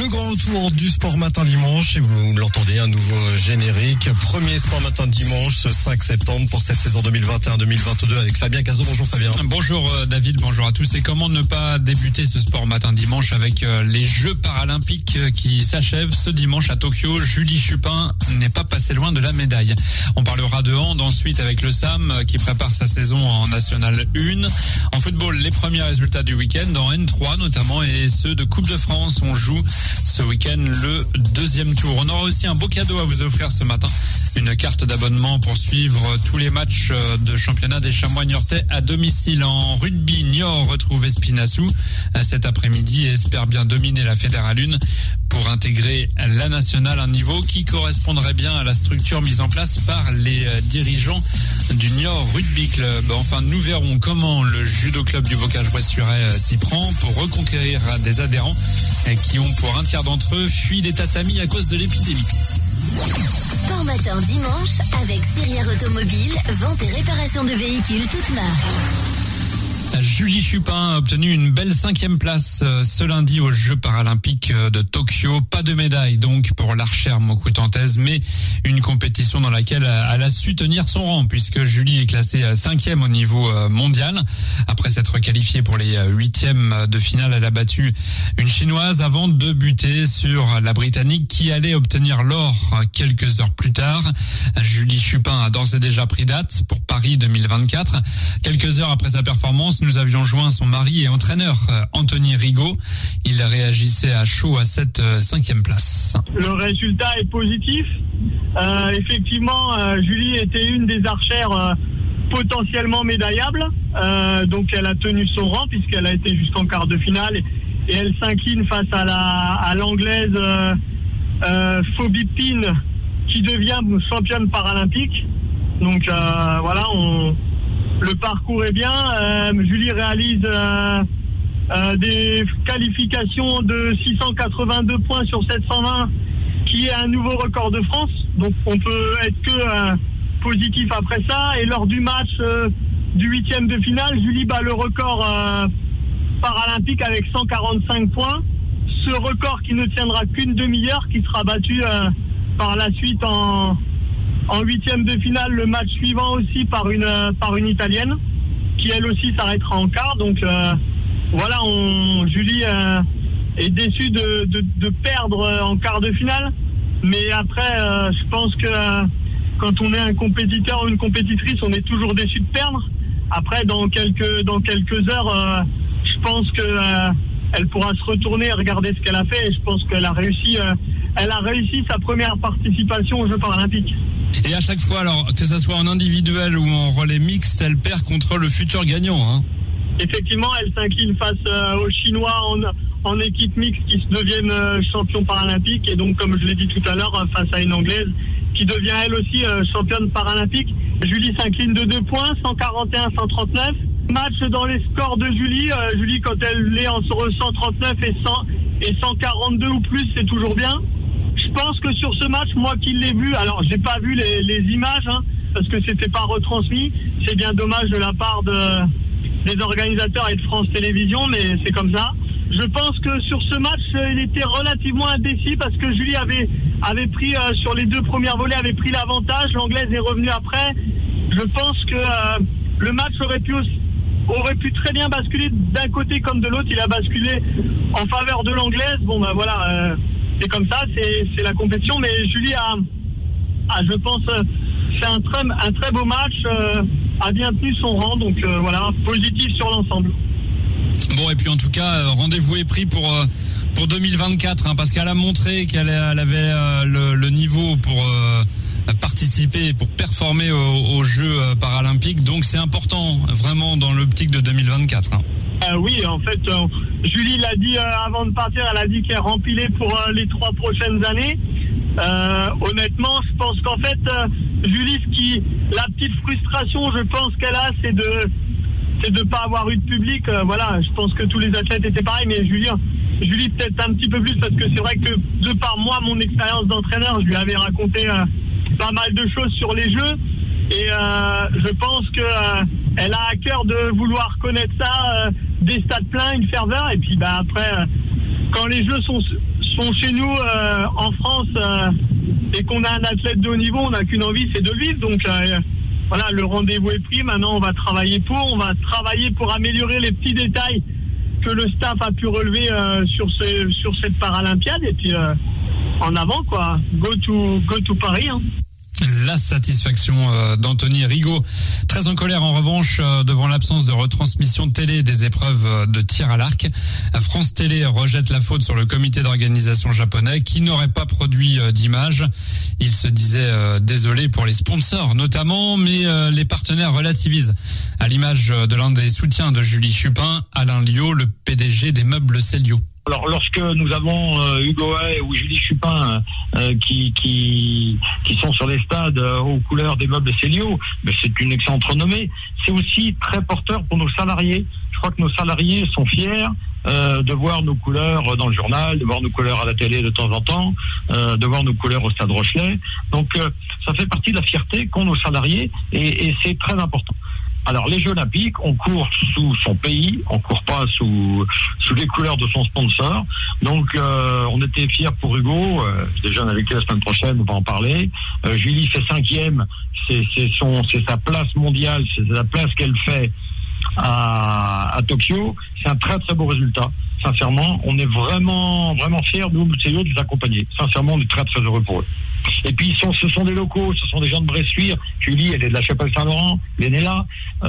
Le grand retour du Sport Matin Dimanche, et vous l'entendez, un nouveau générique. Premier Sport Matin Dimanche, ce 5 septembre pour cette saison 2021-2022 avec Fabien Cazot. Bonjour Fabien. Bonjour David, bonjour à tous. Et comment ne pas débuter ce Sport Matin Dimanche avec les Jeux Paralympiques qui s'achèvent ce dimanche à Tokyo. Julie Chupin n'est pas passée loin de la médaille. On parlera de hand ensuite avec le SAM qui prépare sa saison en National 1. En football, les premiers résultats du week-end en N3 notamment et ceux de Coupe de France. On joue ce week-end le deuxième tour. On aura aussi un beau cadeau à vous offrir ce matin. Une carte d'abonnement pour suivre tous les matchs de championnat des Chamois niortais à domicile. En rugby, Niort retrouve Espinassou cet après-midi et espère bien dominer la Fédérale 1 pour intégrer la nationale, un niveau qui correspondrait bien à la structure mise en place par les dirigeants du Niort Rugby Club. Enfin, nous verrons comment le judo club du Bocage-Bois-Suret s'y prend pour reconquérir des adhérents qui ont pour un tiers d'entre eux fui les tatamis à cause de l'épidémie. Sport Matin Dimanche avec Sirière Automobile, vente et réparation de véhicules toutes marques. Julie Chupin a obtenu une belle 5e place ce lundi aux Jeux Paralympiques de Tokyo. Pas de médaille donc pour l'archère mokoutantaise, mais une compétition dans laquelle elle a su tenir son rang puisque Julie est classée 5e au niveau mondial. Après s'être qualifiée pour les 8e de finale, elle a battu une Chinoise avant de buter sur la Britannique qui allait obtenir l'or quelques heures plus tard. Julie Chupin a d'ores et déjà pris date pour Paris 2024. Quelques heures après sa performance, nous avions joint son mari et entraîneur Anthony Rigaud. Il réagissait à chaud à cette 5e place. Le résultat est positif. Effectivement, Julie était une des archères potentiellement médaillables. Donc elle a tenu son rang puisqu'elle a été jusqu'en quart de finale et elle s'incline face à l'anglaise Phoebe Pin qui devient championne paralympique. Donc voilà, le parcours est bien. Julie réalise des qualifications de 682 points sur 720, qui est un nouveau record de France. Donc on peut être que positif après ça. Et lors du match du 8e de finale, Julie bat le record paralympique avec 145 points. Ce record qui ne tiendra qu'une demi-heure, qui sera battu par la suite en 8e de finale, le match suivant aussi par une Italienne qui elle aussi s'arrêtera en quart. Donc voilà, Julie est déçue de perdre en quart de finale. Mais après, je pense que quand on est un compétiteur ou une compétitrice, on est toujours déçu de perdre. Après, dans quelques heures, je pense que elle pourra se retourner et regarder ce qu'elle a fait. Et je pense qu'elle a réussi sa première participation aux Jeux Paralympiques. Et à chaque fois, alors que ça soit en individuel ou en relais mixte, elle perd contre le futur gagnant, hein. Effectivement, elle s'incline face aux Chinois en équipe mixte qui deviennent champions paralympiques. Et donc, comme je l'ai dit tout à l'heure, face à une Anglaise qui devient elle aussi championne paralympique. Julie s'incline de 2 points, 141-139. Match dans les scores de Julie. Julie, quand elle est entre 139 et 142 ou plus, c'est toujours bien. Je pense que sur ce match, moi qui l'ai vu, alors j'ai pas vu les images, parce que c'était pas retransmis. C'est bien dommage de la part des organisateurs et de France Télévisions, mais c'est comme ça. Je pense que sur ce match, il était relativement indécis parce que Julie avait pris, sur les 2 premières volées, avait pris l'avantage. L'Anglaise est revenue après. Je pense que le match aurait pu très bien basculer d'un côté comme de l'autre. Il a basculé en faveur de l'Anglaise. Bon, ben voilà, c'est comme ça, c'est la compétition. Mais Julie a je pense, fait un très beau match, a bien tenu son rang. Donc voilà, positif sur l'ensemble. Bon, et puis en tout cas, rendez-vous est pris pour 2024, parce qu'elle a montré qu'elle avait le niveau pour participer, pour performer aux Jeux Paralympiques. Donc c'est important, vraiment, dans l'optique de 2024. Oui, en fait, Julie l'a dit avant de partir, elle a dit qu'elle remplissait pour les 3 prochaines années. Honnêtement, je pense qu'en fait, Julie, la petite frustration, je pense qu'elle a, c'est de pas avoir eu de public. Voilà, je pense que tous les athlètes étaient pareils, mais Julie peut-être un petit peu plus, parce que c'est vrai que de par moi, mon expérience d'entraîneur, je lui avais raconté pas mal de choses sur les Jeux. Et je pense qu'elle a à cœur de vouloir connaître ça, des stades pleins, une ferveur. Et puis après, quand les Jeux sont chez nous en France et qu'on a un athlète de haut niveau, on n'a qu'une envie, c'est de le vivre. Donc voilà, le rendez-vous est pris. Maintenant, on va travailler pour améliorer les petits détails que le staff a pu relever sur cette Paralympiade. Et puis en avant, quoi. Go to Paris. Hein. La satisfaction d'Anthony Rigaud. Très en colère en revanche devant l'absence de retransmission télé des épreuves de tir à l'arc. France Télé rejette la faute sur le comité d'organisation japonais qui n'aurait pas produit d'images. Il se disait désolé pour les sponsors notamment, mais les partenaires relativisent. À l'image de l'un des soutiens de Julie Chupin, Alain Liot, le PDG des meubles Célio. Alors lorsque nous avons Hugo Hay ou Julie Chupin qui sont sur les stades aux couleurs des meubles Célio, c'est une excellente renommée. C'est aussi très porteur pour nos salariés. Je crois que nos salariés sont fiers de voir nos couleurs dans le journal, de voir nos couleurs à la télé de temps en temps, de voir nos couleurs au Stade Rochelet. Donc ça fait partie de la fierté qu'ont nos salariés et c'est très important. Alors les Jeux Olympiques, on court sous son pays, on court pas sous les couleurs de son sponsor. Donc on était fiers pour Hugo. Déjà on a vécu la semaine prochaine, on va en parler. Julie fait 5e, c'est sa place mondiale, c'est la place qu'elle fait à Tokyo. C'est un très très beau résultat. Sincèrement, on est vraiment fiers de les accompagner. Sincèrement, on est très très heureux pour eux. Et puis ce sont des locaux, ce sont des gens de Bressuire. Julie, elle est de la Chapelle-Saint-Laurent, elle est là.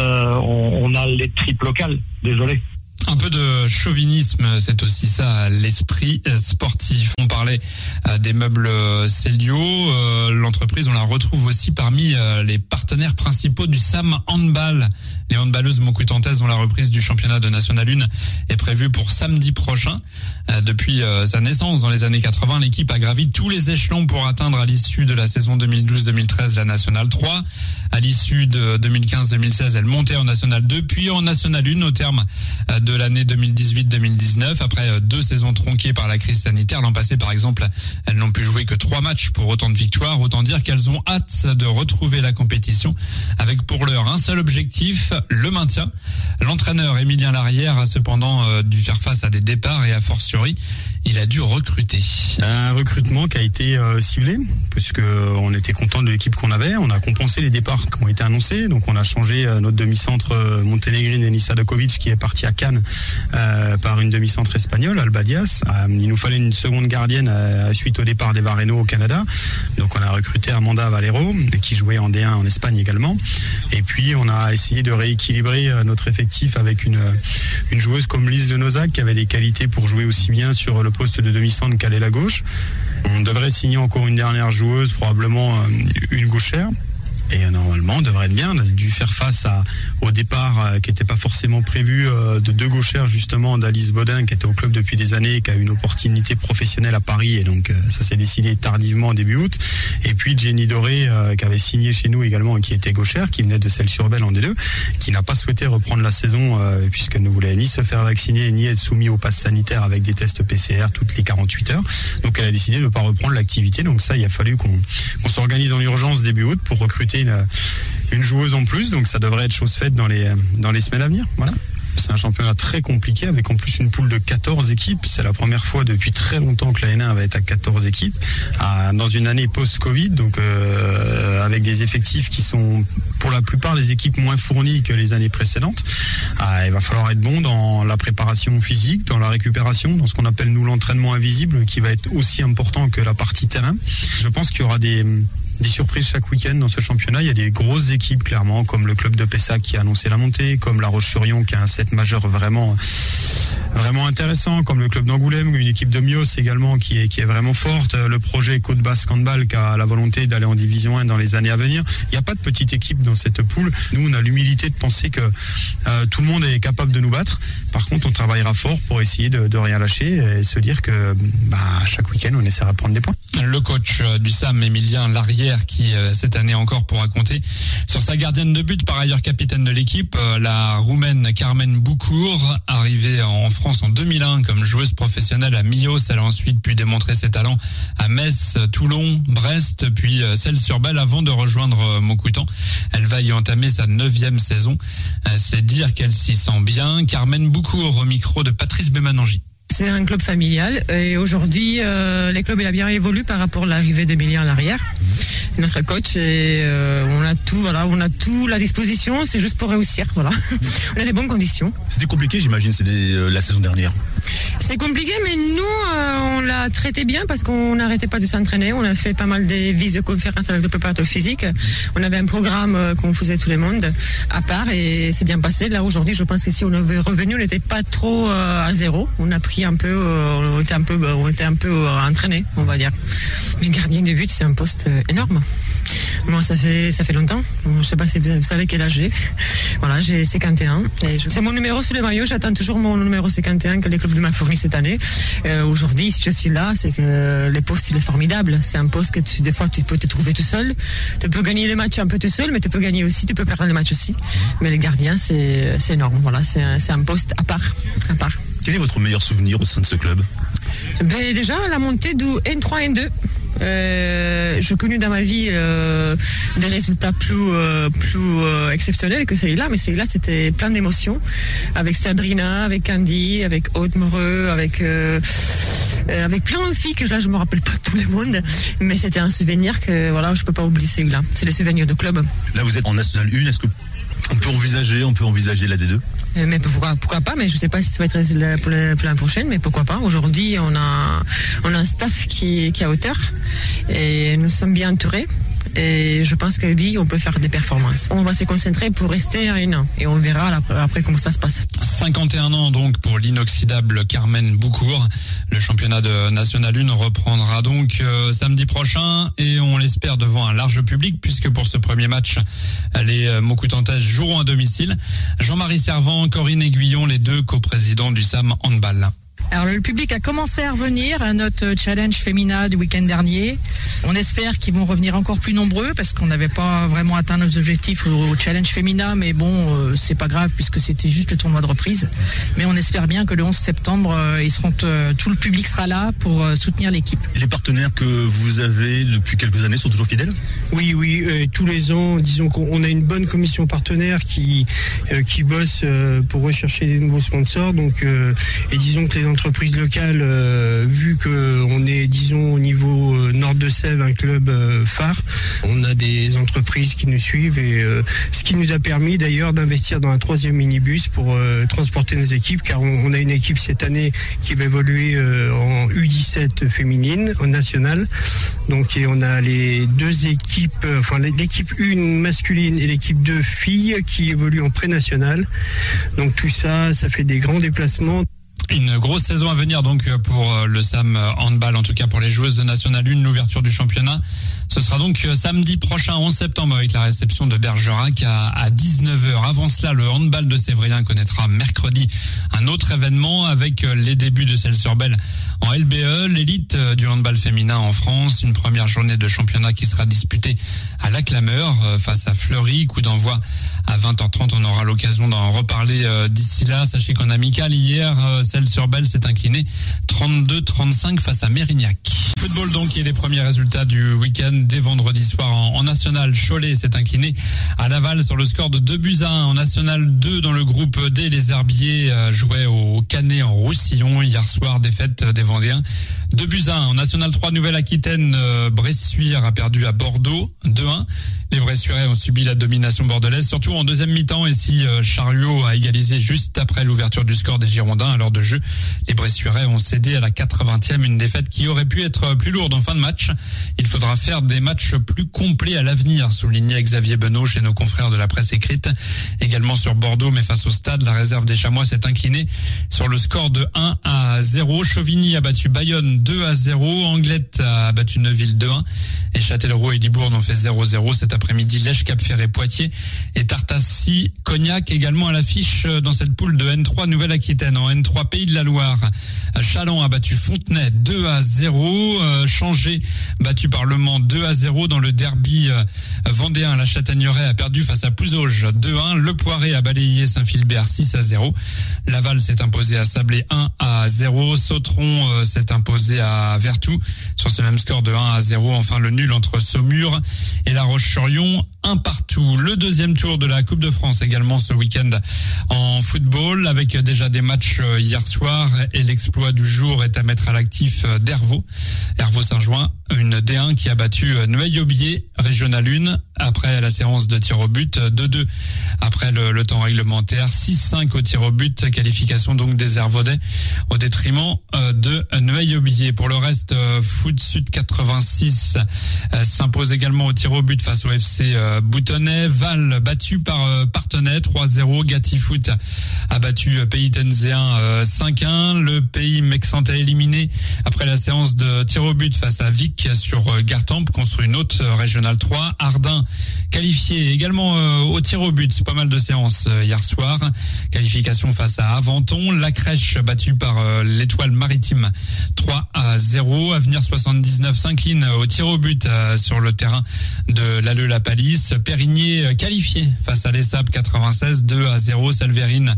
On a les tripes locales, désolé. Un peu de chauvinisme, c'est aussi ça l'esprit sportif. On parlait des meubles Célio. L'entreprise, on la retrouve aussi parmi les partenaires principaux du SAM Handball. Les handballeuses montcuitantaises dont la reprise du championnat de National 1 est prévue pour samedi prochain. Depuis sa naissance dans les années 80, l'équipe a gravi tous les échelons pour atteindre à l'issue de la saison 2012-2013 la National 3. À l'issue de 2015-2016, elle montait en National 2, puis en National 1 au terme de l'année 2018-2019. Après 2 saisons tronquées par la crise sanitaire, l'an passé par exemple, elles n'ont pu jouer que 3 matchs pour autant de victoires. Autant dire qu'elles ont hâte de retrouver la compétition avec pour l'heure un seul objectif, le maintien. L'entraîneur Émilien Larrière a cependant dû faire face à des départs et a fortiori, il a dû recruter. Un recrutement qui a été ciblé, puisque on était content de l'équipe qu'on avait. On a compensé les départs qui ont été annoncés. Donc on a changé notre demi-centre Monténégrine Enisa Dokovic qui est parti à Cannes par une demi-centre espagnole, Alba Diaz. Il nous fallait une seconde gardienne suite au départ des Vareno au Canada. Donc on a recruté Amanda Valero qui jouait en D1 en Espagne également. Et puis on a essayé de rééquilibrer notre effectif avec une joueuse comme Lise Lenozac qui avait des qualités pour jouer aussi bien sur le poste de demi-centre qu'à l'aile gauche. On devrait signer encore une dernière joueuse, probablement une gauchère. Et normalement, on devrait être bien. On a dû faire face au départ qui n'était pas forcément prévu de 2 gauchères, justement, d'Alice Baudin, qui était au club depuis des années, qui a eu une opportunité professionnelle à Paris. Et donc, ça s'est décidé tardivement début août. Et puis, Jenny Doré, qui avait signé chez nous également, et qui était gauchère, qui venait de Celles-sur-Belle en D2, qui n'a pas souhaité reprendre la saison, puisqu'elle ne voulait ni se faire vacciner, ni être soumise au pass sanitaire avec des tests PCR toutes les 48 heures. Donc, elle a décidé de ne pas reprendre l'activité. Donc, ça, il a fallu qu'on s'organise en urgence début août pour recruter une joueuse en plus, donc ça devrait être chose faite dans les semaines à venir. Voilà. C'est un championnat très compliqué avec en plus une poule de 14 équipes. C'est la première fois depuis très longtemps que la N1 va être à 14 équipes dans une année post-Covid, donc avec des effectifs qui sont pour la plupart les équipes moins fournies que les années précédentes. Il va falloir être bon dans la préparation physique, dans la récupération, dans ce qu'on appelle nous l'entraînement invisible qui va être aussi important que la partie terrain. Je pense qu'il y aura des surprises chaque week-end dans ce championnat. Il y a des grosses équipes clairement, comme le club de Pessac qui a annoncé la montée, comme La Roche-sur-Yon qui a un set majeur vraiment intéressant, comme le club d'Angoulême, une équipe de Mios également qui est vraiment forte, le projet Côte Basque Handball qui a la volonté d'aller en division 1 dans les années à venir. Il n'y a pas de petite équipe dans cette poule. Nous, on a l'humilité de penser que tout le monde est capable de nous battre. Par contre, on travaillera fort pour essayer de rien lâcher et se dire que chaque week-end, on essaiera de prendre des points. Le coach du SAM, Émilien Larrière, qui cette année encore pourra compter sur sa gardienne de but, par ailleurs capitaine de l'équipe, la Roumaine Carmen Boucourt, arrivée en France en 2001 comme joueuse professionnelle à Mios. Elle a ensuite pu démontrer ses talents à Metz, Toulon, Brest, puis Celles-sur-Belle avant de rejoindre Montcoutan. Elle va y entamer sa 9e saison. C'est dire qu'elle s'y sent bien. Carmen Boucourt au micro de Patrice Bémanangi. C'est un club familial et aujourd'hui, le club il a bien évolué par rapport à l'arrivée d'Emilien à l'arrière. Notre coach et on a tout à la disposition, c'est juste pour réussir, voilà. On a des bonnes conditions. C'était compliqué, j'imagine, la saison dernière. C'est compliqué, mais nous, on l'a traité bien parce qu'on n'arrêtait pas de s'entraîner. On a fait pas mal de visioconférences avec le préparateur physique. On avait un programme qu'on faisait tout le monde à part et c'est bien passé. Là, aujourd'hui, je pense que si on avait revenu, on n'était pas trop à zéro. On a pris un peu, on était un peu entraîné, on va dire. Mais gardien de but, c'est un poste énorme. Moi, ça fait longtemps. Je sais pas si vous savez quel âge j'ai. Voilà, j'ai 51. C'est mon numéro sur le maillot. J'attends toujours mon numéro 51 que les clubs m'a fourni cette année. Aujourd'hui, si je suis là, c'est que le poste il est formidable. C'est un poste que des fois tu peux te trouver tout seul. Tu peux gagner les matchs un peu tout seul, mais tu peux gagner aussi, tu peux perdre les matchs aussi. Mais les gardiens, c'est énorme. Voilà, c'est un poste à part. Quel est votre meilleur souvenir au sein de ce club ? Déjà, la montée du N3 N2. J'ai connu dans ma vie des résultats plus exceptionnels que celui-là, mais celui-là c'était plein d'émotions avec Sabrina, avec Candy, avec Aude Moreux, avec plein de filles que là je me rappelle pas tout le monde, mais c'était un souvenir que voilà, je peux pas oublier celui-là. C'est le souvenir de club. Là vous êtes en National 1, est-ce que on peut envisager la D2? Mais pourquoi pas, mais je sais pas si ça va être pour l'année prochaine, mais pourquoi pas. Aujourd'hui, on a un staff qui est à hauteur et nous sommes bien entourés. Et je pense que oui, on peut faire des performances. On va se concentrer pour rester à N1 et on verra après comment ça se passe. 51 ans donc pour l'inoxydable Carmen Boucourt. Le championnat de National 1 reprendra donc samedi prochain et on l'espère devant un large public puisque pour ce premier match, les Mocoutantais joueront à domicile. Jean-Marie Servant, Corinne Aiguillon, les deux coprésidents du SAM Handball. Alors le public a commencé à revenir à notre challenge féminin du week-end dernier. On espère qu'ils vont revenir encore plus nombreux parce qu'on n'avait pas vraiment atteint nos objectifs au challenge féminin, mais bon, c'est pas grave puisque c'était juste le tournoi de reprise. Mais on espère bien que le 11 septembre, tout le public sera là pour soutenir l'équipe. Les partenaires que vous avez depuis quelques années sont toujours fidèles ? Oui, tous les ans, disons qu'on a une bonne commission partenaire qui bosse pour rechercher des nouveaux sponsors. Donc, et disons que les entreprises locales, vu qu'on est, disons, au niveau nord de Sèvres, un club phare, on a des entreprises qui nous suivent et ce qui nous a permis d'ailleurs d'investir dans un 3e minibus pour transporter nos équipes, car on a une équipe cette année qui va évoluer en U17 féminine, en nationale. Donc, et on a les deux équipes, l'équipe 1 masculine et l'équipe 2 filles qui évoluent en pré-national. Donc tout ça fait des grands déplacements. Une grosse saison à venir donc pour le SAM Handball, en tout cas pour les joueuses de National 1, l'ouverture du championnat. Ce sera donc samedi prochain, 11 septembre, avec la réception de Bergerac à 19h. Avant cela, le handball de Sévrien connaîtra mercredi un autre événement avec les débuts de Celles-sur-Belle en LBE, l'élite du handball féminin en France. Une première journée de championnat qui sera disputée à La Clameur face à Fleury. Coup d'envoi à 20h30. On aura l'occasion d'en reparler d'ici là. Sachez qu'en amical, hier, Celles-sur-Belle s'est incliné 32-35 face à Mérignac. Football donc, et les premiers résultats du week-end. Dès vendredi soir en National, Cholet s'est incliné à Laval sur le score de 2-1. En National 2, dans le groupe D, les Herbiers jouaient au Canet en Roussillon. Hier soir, défaite des Vendéens 2-1. En National 3, Nouvelle-Aquitaine, Bressuire a perdu à Bordeaux 2-1. Les Bressuirais ont subi la domination bordelaise, surtout en deuxième mi-temps, et si Chariot a égalisé juste après l'ouverture du score des Girondins à l'heure de jeu, les Bressuirais ont cédé à la 80e, une défaite qui aurait pu être plus lourde en fin de match. Il faudra faire des matchs plus complets à l'avenir, soulignait Xavier Benoît chez nos confrères de la presse écrite. Également sur Bordeaux, mais face au Stade, la réserve des Chamois s'est inclinée sur le score de 1-0. Chauvigny a battu Bayonne 2-0. Anglette a battu Neuville 2-1. Et Châtellerault et Libourne ont fait 0-0 cet après-midi. Lèche, Cap-Ferré, Poitiers et Tartassi, Cognac également à l'affiche dans cette poule de N3 Nouvelle-Aquitaine. En N3 Pays de la Loire, Châlons a battu Fontenay 2-0. Changé battu par Le Mans 2-0. Dans le derby vendéen, la Châtaigneraie a perdu face à Pouzauges 2-1. Le Poiré a balayé Saint-Philbert 6-0. Laval s'est imposé à Sablé 1-0. Sautron s'est imposé imposé à Vertou sur ce même score de 1-0. Enfin, le nul entre Saumur et La Roche-sur-Yon, 1-1. Le deuxième tour de la Coupe de France également ce week-end en football, avec déjà des matchs hier soir, et l'exploit du jour est à mettre à l'actif d'Hervaux Saint-Jouin, une D1 qui a battu Noailles-Aubier, Régional 1, après la séance de tir au but, 2-2 après le temps réglementaire, 6-5 au tir au but, qualification donc des Hervaudais au détriment de Noailles-Aubier. Pour le reste, Foot Sud 86 s'impose également au tir au but face au FC Boutonnet. Val battu par Parthenay 3-0. Gatti Foot a battu Pays Tenzéen 5-1. Le Pays Mexantais éliminé après la séance de tir au but face à Vic sur Gartempe contre une autre Régional 3. Ardin qualifié également au tir au but. C'est pas mal de séances hier soir. Qualification face à Aventon. La Crèche battue par l'Étoile Maritime 3-0. Avenir 79 s'incline au tir au but sur le terrain de l'Alleux-la-Palisse. Périgné qualifié face à l'ESAP 96 2-0. Salverine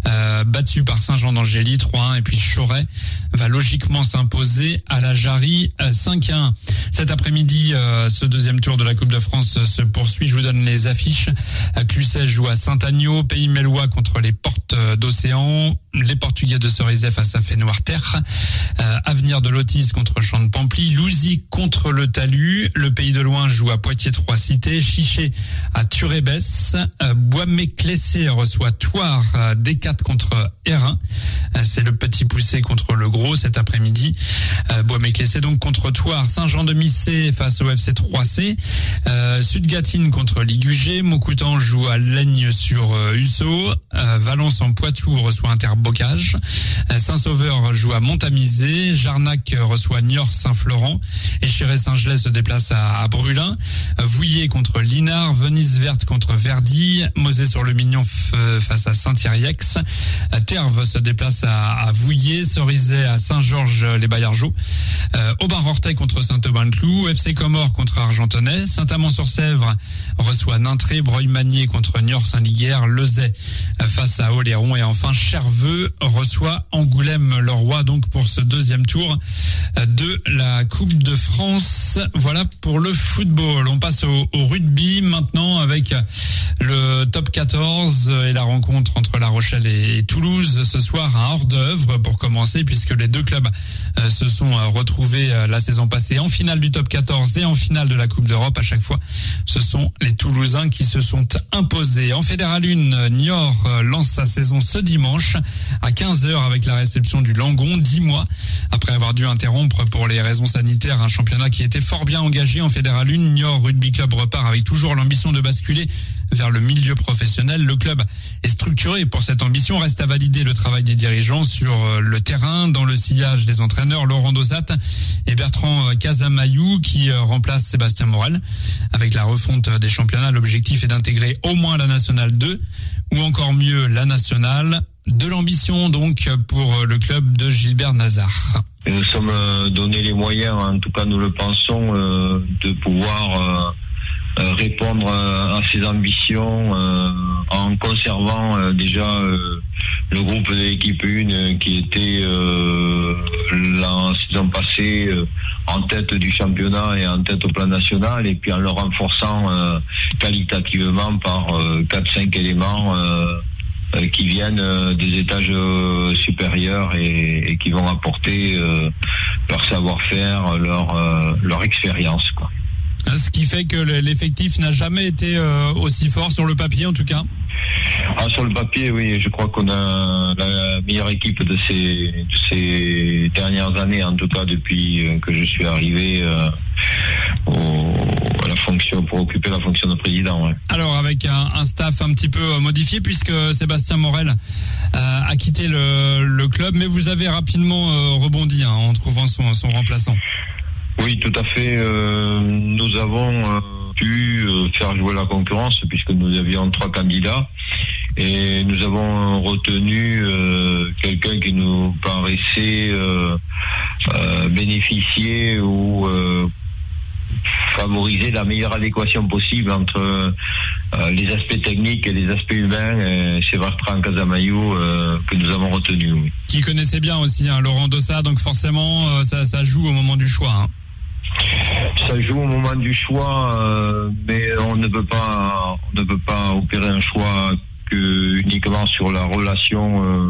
battu par Saint-Jean d'Angély 3-1. Et puis Choret va logiquement s'imposer à la Jarry 5-1. Cet après-midi, ce deuxième tour de la Coupe de France se poursuit. Je vous donne les affiches. Clusset joue à Saint-Agneau. Pays Mellois contre les Portes d'Océan. Les Portugais de Cerizay face à Fénoir-Terre. Avenir de Lotis contre Champ de Pamply. Louzy contre le Talus. Le Pays de Loing joue à Poitiers-Trois-Cités. Chiché à Turbès. Bois-Méclessé reçoit Thouars. D4 contre Hérin. C'est le Petit Poussé contre le Gros cet après-midi. Bois-Méclessé donc contre Thouars. Saint-Jean-de-Missé face au FC 3C. Sud-Gatine contre Ligugé. Montcoutan joue à Laigne sur Husso. Valence en Poitou reçoit Interbocage. Saint-Sauveur joue à Montamisé. Jarnac reçoit Niort Saint-Florent. Et Chiré-Saint-Gelais se déplace à Brulin. Vouillé contre Linard. Venise Verte contre Verdy. Mosée-sur-le-Mignon face à Saint-Thierry-Ex. Terve se déplace à Vouillé. Cerizay à Saint-Georges-les-Baillargeaux. Aubin-Rortais contre Saint-Aubin-le-Clou. FC Comores contre Argentonnay. Saint-Amand-sur-Sèvre reçoit Nintré. Breuil-Magnier contre Niort-Saint-Liguerre. Lezay face à Oléron. Et enfin Cherveux reçoit Angoulême-le-Roi donc pour ce deuxième tour de la Coupe de France. Voilà pour le football. On passe au rugby maintenant avec le top 14 et la rencontre entre La Rochelle et Toulouse ce soir, un hors-d'œuvre pour commencer, puisque les deux clubs se sont retrouvés la saison passée en finale du top 14 et en finale de la Coupe d'Europe. À chaque fois, ce sont les Toulousains qui se sont imposés. En Fédéral 1, Niort lance sa saison ce dimanche à 15h avec la réception du Langon, 10 mois après avoir dû interrompre pour les raisons sanitaires un championnat qui était fort bien engagé. En Fédéral 1, Niort Rugby Club repart avec toujours l'ambition de basculer vers le milieu professionnel. Le club est structuré pour cette ambition. Reste à valider le travail des dirigeants sur le terrain, dans le sillage des entraîneurs Laurent Dossat et Bertrand Casamayou qui remplace Sébastien Morel. Avec la refonte des championnats, l'objectif est d'intégrer au moins la Nationale 2 ou encore mieux la Nationale. De l'ambition donc pour le club de Gilbert Nazar. Et nous sommes donné les moyens, en tout cas nous le pensons, de pouvoir répondre à ces ambitions en conservant déjà le groupe de l'équipe 1 qui était la saison passée en tête du championnat et en tête au plan national, et puis en le renforçant qualitativement par 4-5 éléments qui viennent des étages supérieurs et qui vont apporter leur savoir-faire, leur expérience, quoi. Ce qui fait que l'effectif n'a jamais été aussi fort sur le papier, en tout cas. Sur le papier, oui, je crois qu'on a la meilleure équipe de ces dernières années, en tout cas depuis que je suis arrivé à la fonction, pour occuper la fonction de président. Ouais. Alors avec un staff un petit peu modifié, puisque Sébastien Morel a quitté le club, mais vous avez rapidement rebondi en trouvant son remplaçant. Oui, tout à fait. Nous avons pu faire jouer la concurrence puisque nous avions 3 candidats et nous avons retenu quelqu'un qui nous paraissait bénéficier ou favoriser la meilleure adéquation possible entre les aspects techniques et les aspects humains. C'est Bertrand Casamayou que nous avons retenu. Oui. Qui connaissait bien aussi Laurent Dossat, donc forcément ça joue au moment du choix. Hein. Ça joue au moment du choix, mais on ne peut pas opérer un choix que uniquement sur la relation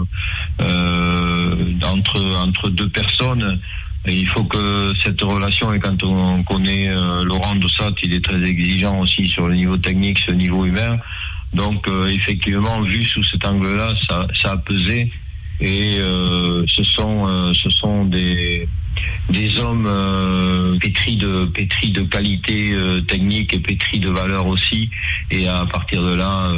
entre deux personnes. Et il faut que cette relation, et quand on connaît Laurent Dossat, il est très exigeant aussi sur le niveau technique, sur le niveau humain. Donc effectivement, vu sous cet angle-là, ça a pesé. Et ce sont des hommes pétris de qualité technique et pétris de valeur aussi. Et à partir de là,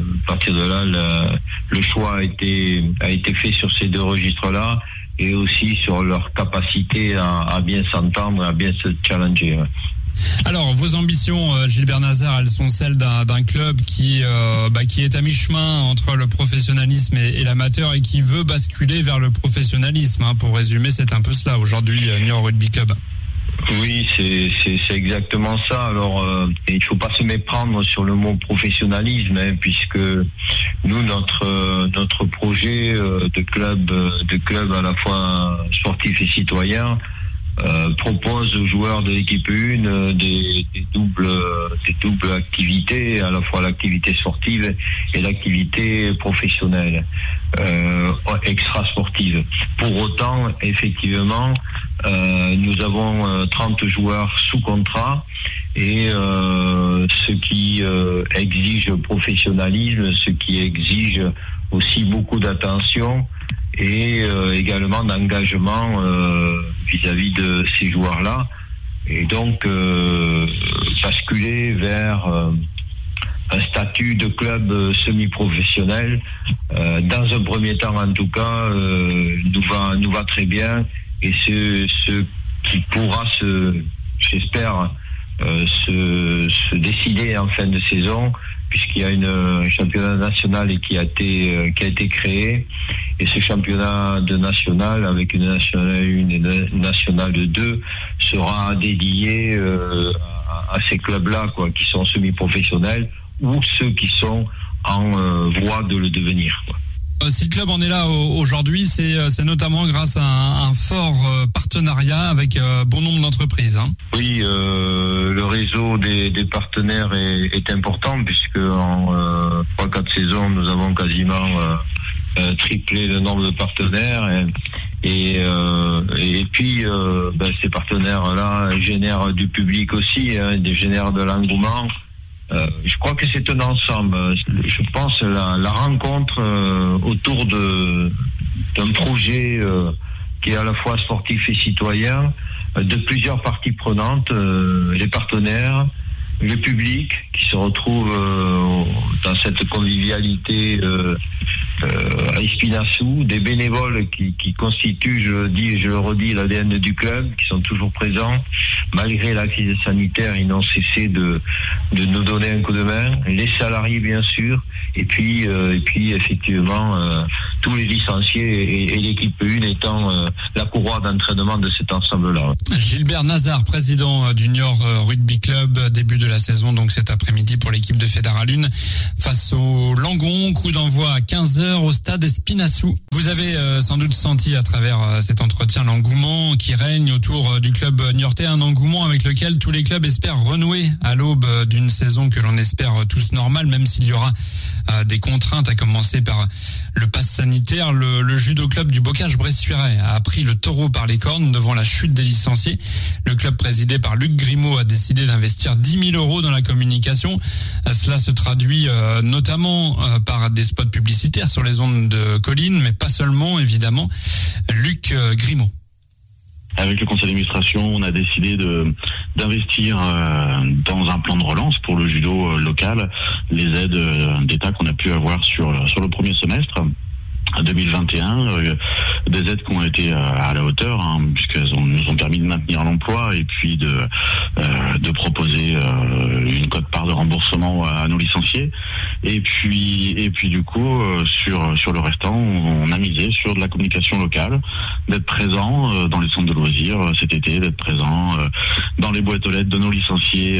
le choix a été fait sur ces deux registres-là, et aussi sur leur capacité à bien s'entendre, à bien se challenger. Alors, vos ambitions, Gilbert Nazar, elles sont celles d'un club qui est à mi-chemin entre le professionnalisme et l'amateur, et qui veut basculer vers le professionnalisme. Hein. Pour résumer, c'est un peu cela aujourd'hui, Niort Rugby Club. Oui, c'est exactement ça. Alors, il faut pas se méprendre sur le mot professionnalisme, hein, puisque nous, notre projet de club à la fois sportif et citoyen, propose aux joueurs de l'équipe 1 des doubles activités, à la fois l'activité sportive et l'activité professionnelle, extra-sportive. Pour autant, effectivement, nous avons 30 joueurs sous contrat, et ce qui exige professionnalisme, ce qui exige aussi beaucoup d'attention et également d'engagement vis-à-vis de ces joueurs-là. Et donc basculer vers un statut de club semi-professionnel, dans un premier temps en tout cas, nous va très bien. Et ce qui pourra j'espère, se décider en fin de saison, puisqu'il y a un championnat national qui a été créé, et ce championnat de national, avec une nationale 1 et une nationale 2, sera dédié à ces clubs-là, quoi, qui sont semi-professionnels ou ceux qui sont en voie de le devenir, quoi. Si le club en est là aujourd'hui, c'est notamment grâce à un fort partenariat avec bon nombre d'entreprises. Hein. Oui, le réseau des partenaires est important, puisque en 3-4 saisons, nous avons quasiment triplé le nombre de partenaires. Et puis, ces partenaires-là génèrent du public aussi, hein, génèrent de l'engouement. Je crois que c'est un ensemble. Je pense la rencontre autour d'un projet qui est à la fois sportif et citoyen, de plusieurs parties prenantes, les partenaires, le public qui se retrouve dans cette convivialité à Espinassou, des bénévoles qui constituent, je le dis et je le redis, l'ADN du club, qui sont toujours présents. Malgré la crise sanitaire, ils n'ont cessé de nous donner un coup de main. Les salariés, bien sûr, et puis effectivement, tous les licenciés et l'équipe 1 étant la courroie d'entraînement de cet ensemble-là. Gilbert Nazar, président du Niort Rugby Club, début de la saison, donc cet après-midi pour l'équipe de Fédéralune face au Langon, coup d'envoi à 15h au stade Espinassou. Vous avez sans doute senti à travers cet entretien l'engouement qui règne autour du club niortais, un engouement avec lequel tous les clubs espèrent renouer à l'aube d'une saison que l'on espère tous normale, même s'il y aura des contraintes, à commencer par le pass sanitaire. Le judo club du Bocage-Bressuiret a pris le taureau par les cornes devant la chute des licenciés. Le club présidé par Luc Grimaud a décidé d'investir 10 000 € dans la communication. Cela se traduit notamment par des spots publicitaires sur les ondes de Colline, mais pas seulement, évidemment. Luc Grimaud. Avec le conseil d'administration, on a décidé d'investir dans un plan de relance pour le judo local, les aides d'État qu'on a pu avoir sur le premier semestre. 2021, des aides qui ont été à la hauteur, puisqu'elles nous ont permis de maintenir l'emploi et puis de proposer une quote-part de remboursement à nos licenciés. Et puis du coup, sur le restant, on a misé sur de la communication locale, d'être présent dans les centres de loisirs cet été, d'être présent dans les boîtes aux lettres de nos licenciés.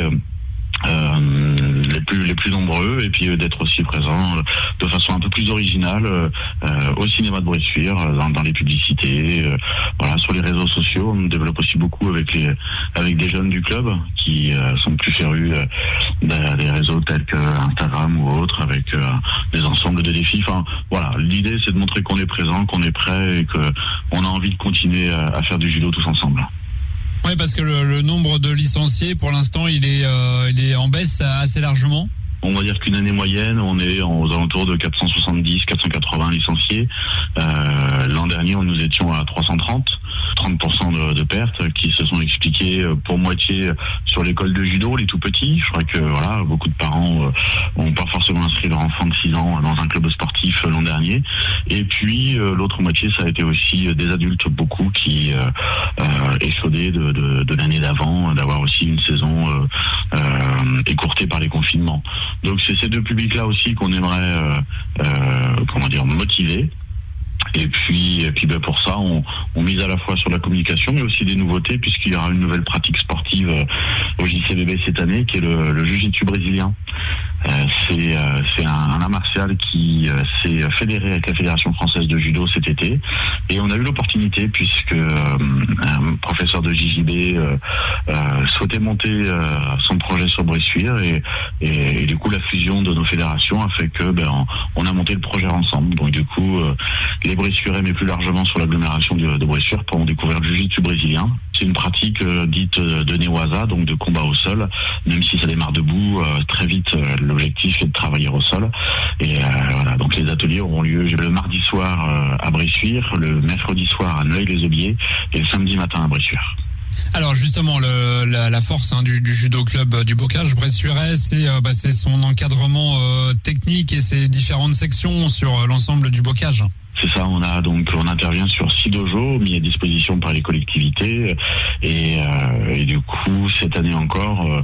Les plus nombreux, et puis d'être aussi présent de façon un peu plus originale au cinéma de Bressuire, dans les publicités, sur les réseaux sociaux. On développe aussi beaucoup avec des jeunes du club qui sont plus férus des réseaux tels que Instagram ou autres, avec des ensembles de défis. L'idée c'est de montrer qu'on est présent, qu'on est prêt et qu'on a envie de continuer à faire du judo tous ensemble. Oui, parce que le nombre de licenciés, pour l'instant, il est en baisse assez largement. On va dire qu'une année moyenne, on est aux alentours de 470, 480 licenciés. L'an dernier, nous étions à 330, 30% de pertes qui se sont expliquées pour moitié sur l'école de judo, les tout petits. Je crois que beaucoup de parents n'ont pas forcément inscrit leur enfant de 6 ans dans un club sportif l'an dernier. Et puis l'autre moitié, ça a été aussi des adultes, beaucoup qui échaudaient de l'année d'avant, d'avoir aussi une saison écourtée par les confinements. Donc c'est ces deux publics-là aussi qu'on aimerait motiver. Et puis pour ça, on mise à la fois sur la communication, mais aussi des nouveautés, puisqu'il y aura une nouvelle pratique sportive au JCBB cette année, qui est le jiu-jitsu brésilien. C'est un art martial qui s'est fédéré avec la Fédération française de judo cet été, et on a eu l'opportunité, puisque un professeur de JJB souhaitait monter son projet sur Bressuire, et du coup la fusion de nos fédérations a fait que on a monté le projet ensemble. Donc du coup les Bressuirais, mais plus largement sur l'agglomération de Bressuire, pourront découvrir le jiu-jitsu brésilien. C'est une pratique dite de Newaza, donc de combat au sol, même si ça démarre debout. Très vite, l'objectif est de travailler au sol. Et donc les ateliers auront lieu le mardi soir à Bressuire, le mercredi soir à Noailles-les-Aubiers et le samedi matin à Bressuire. Alors justement, la force du judo club du Bocage Bressuirais, c'est son encadrement technique et ses différentes sections sur l'ensemble du Bocage. C'est ça, on intervient sur 6 dojos mis à disposition par les collectivités, et du coup cette année encore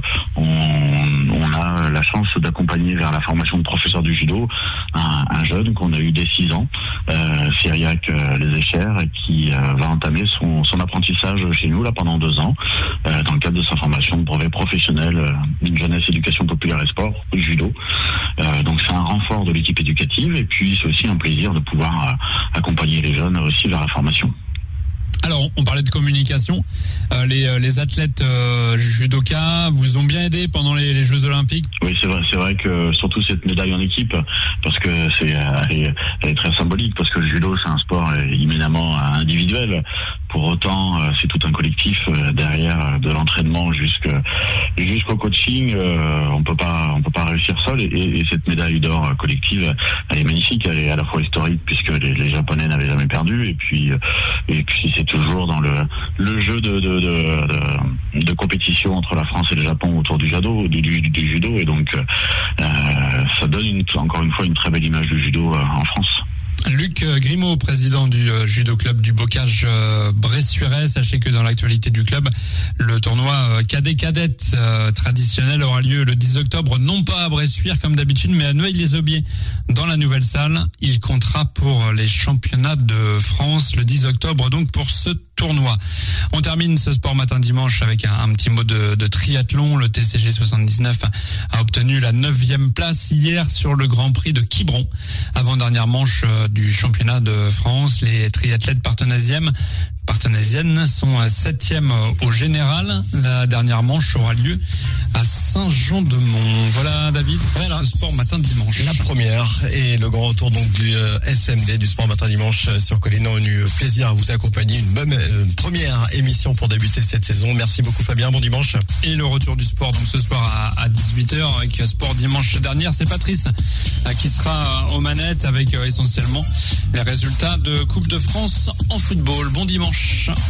on a la chance d'accompagner vers la formation de professeur du judo un jeune qu'on a eu dès 6 ans, Cyriac Les Échères, qui va entamer son apprentissage chez nous là pendant 2 ans dans le cadre de sa formation de brevet professionnel d'une jeunesse éducation populaire et sport judo. Donc c'est un renfort de l'équipe éducative, et puis c'est aussi un plaisir de pouvoir accompagner les jeunes aussi vers la formation. Alors, on parlait de communication. Les athlètes judokas vous ont bien aidé pendant les Jeux Olympiques. Oui, c'est vrai que surtout cette médaille en équipe, parce que elle est très symbolique, parce que le judo c'est un sport éminemment individuel. Pour autant, c'est tout un collectif derrière, de l'entraînement jusqu'au coaching. On peut pas réussir seul, et cette médaille d'or collective, elle est magnifique. Elle est à la fois historique, puisque les Japonais n'avaient jamais perdu, et puis c'est toujours dans le jeu de compétition entre la France et le Japon autour du judo, et donc ça donne encore une fois une très belle image du judo en France. Luc Grimaud, président du judo club du Bocage Bressuirais. Sachez que dans l'actualité du club, le tournoi cadet-cadette traditionnel aura lieu le 10 octobre, non pas à Bressuire comme d'habitude, mais à Noailles-les-Aubiers dans la nouvelle salle. Il comptera pour les championnats de France le 10 octobre, donc pour ce tournoi. On termine ce sport matin dimanche avec un petit mot de triathlon. Le TCG 79 a obtenu la 9e place hier sur le Grand Prix de Quiberon. Avant-dernière manche du championnat de France, les triathlètes partenaisiennes sont 7e au général. La dernière manche aura lieu à Saint-Jean-de-Mont. Voilà, David, ce sport matin dimanche. La première et le grand retour donc du SMD, du sport matin dimanche sur Colline. On a eu plaisir à vous accompagner. Une première émission pour débuter cette saison. Merci beaucoup Fabien, bon dimanche. Et le retour du sport donc ce soir à 18h avec Sport Dimanche dernière. C'est Patrice qui sera aux manettes avec essentiellement les résultats de Coupe de France en football. Bon dimanche.